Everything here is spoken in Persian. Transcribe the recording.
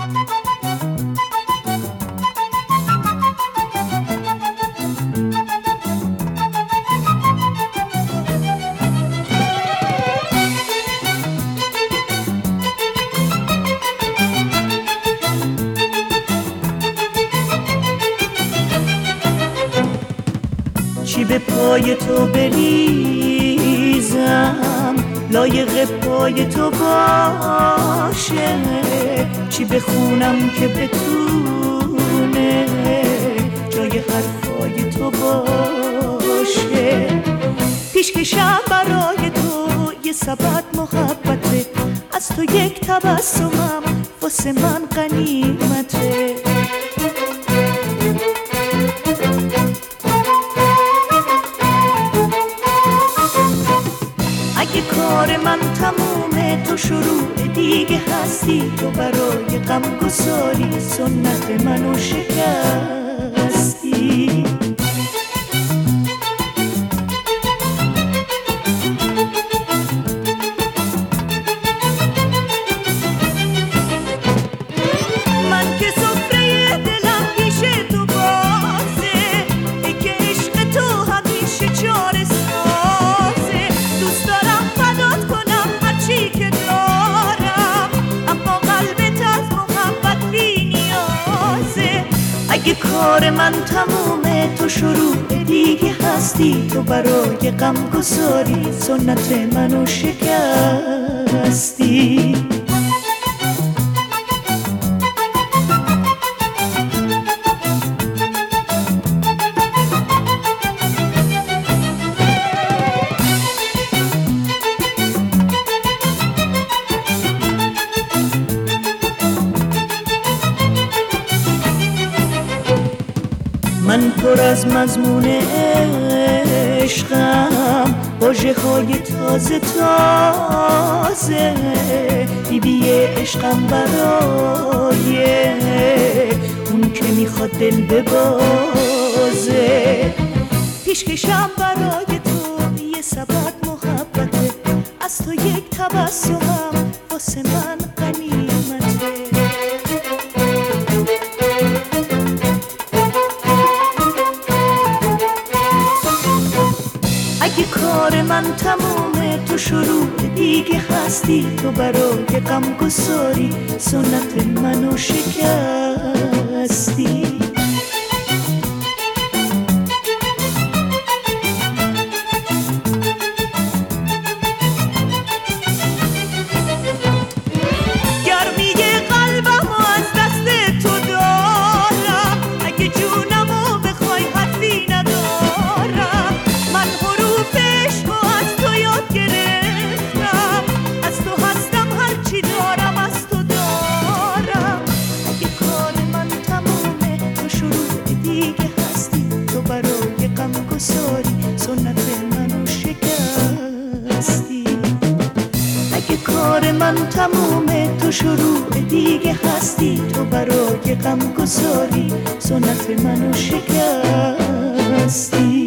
چی به پای تو بریزم لایق پای تو باشه، چی بخونم که بتونه جای حرفای تو باشه. پیشکشم برای تو یه سبد محبته، از تو یک تبسمم واسه من غنیمته. اگه کار من تمومه تو شروع دیگه هستی، تو برای غمگساری سنت منو شکستی. من که سفره دلم پیش تو بازه، که عشق تو همیشه چاره سازه. دوست دارم فدات کنم هرچی که دارم، اما قلبت از محبت بی نیازه. اگه کار من تمومه تو شروع دیگه هستی، تو برای غمگساری سنت منو شکستی. من پر از مضمون عشقم، واژه‌های تازه تازه، بیبی عشقم برای اون که میخواد دل ببازه. پیشکشم برای تو یه سبد محبته، از تو یک تبسمم واسه من غنیمته. اگه کار من تمومه تو شروع دیگه هستی، تو برای غمگساری سنت منو شکستی. گرمی قلبمو از دست تو دارم، اگه جونمو بخوای حرفی ندارم. من حروف عشقو از تو یاد گرفتم، از تو هستم هرچی دارم از تو دارم. اگه کار من تمومه تو شروع دیگه هستی، تو برای غمگساری سنت منو شکستی. اگه کار من تمومه تو شروع دیگه هستی، تو برای غمگساری سنت منو شکستی.